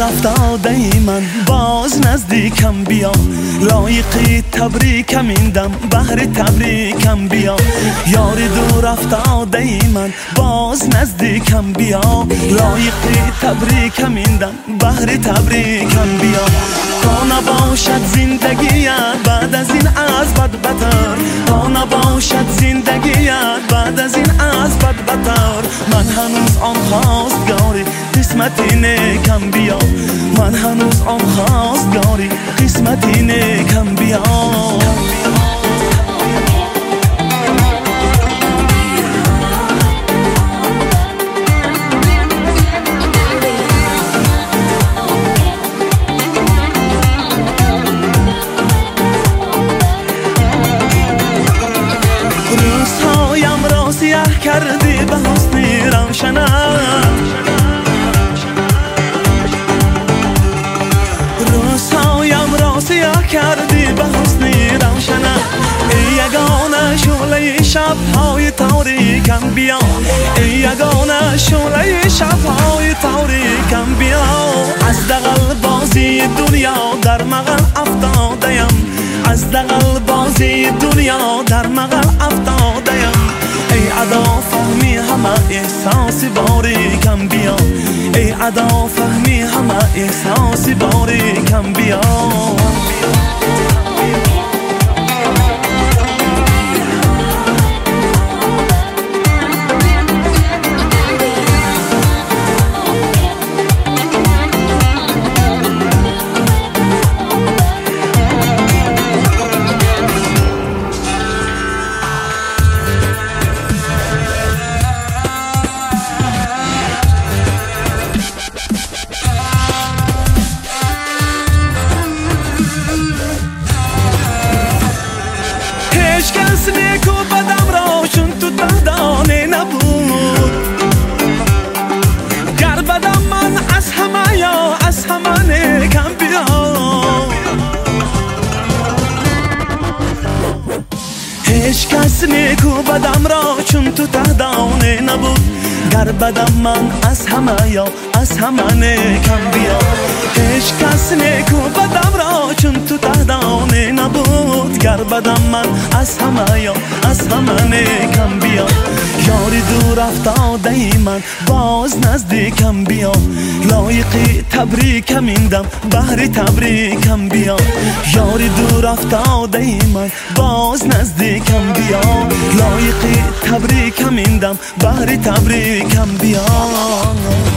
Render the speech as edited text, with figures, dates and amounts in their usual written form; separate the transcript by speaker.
Speaker 1: افتاده من باز نزدیکم بیا، لایقی تبریکم این دم بهر تبریکم بیا. یاری دور افتاده من باز نزدیکم بیا، لایقی تبریکم این دم بهر تبریکم بیا. تا نباشد زندگیت بعد از این از بد بتر، تا نباشد زندگیت بعد از این از بد بتر. من هنوز آن خواستگاری قسمتی نیکم بیا، من هنوز آن خواستگاری قسمتی نیکم بیا. روزهایم را سیاه کردی به حسنی روشنم، روزهایم را سیاه کردی به حسنی روشنم. ای یگانه شعله شب‌های تاریکم بیا، ای یگانه شعله شب‌های تاریکم بیا. از دغل بازی دنیا در مغل افتاده‌ام، از دغل بازی دنیا در مغل افتاده‌ام. ای ادا فهمی همه احساس باریکم بیا، ای ادا فهمی همه احساس باریکم بیا. هیچ کس نیکو بدم را چون تو دهدانه نبود، گر بدم من از همه یا از همه نیکم بیا. هیچ کس نیکو بدم را چون تو دهدانه نبود، گر بدم من از همه یا از همه نیکم بیا. هیچ کس نیکو بدم را چون تو دهدانه نبود، گر بدم من از همه یا از همه نیکم بیا. یاری دور افتاده من باز نزدیکم بیا، لایقی تبریکم این دم بهر تبریکم بیا. یاری دور افتاده من باز نزدیکم بیا، لایقی تبریکم این دم بهر تبریکم بیا.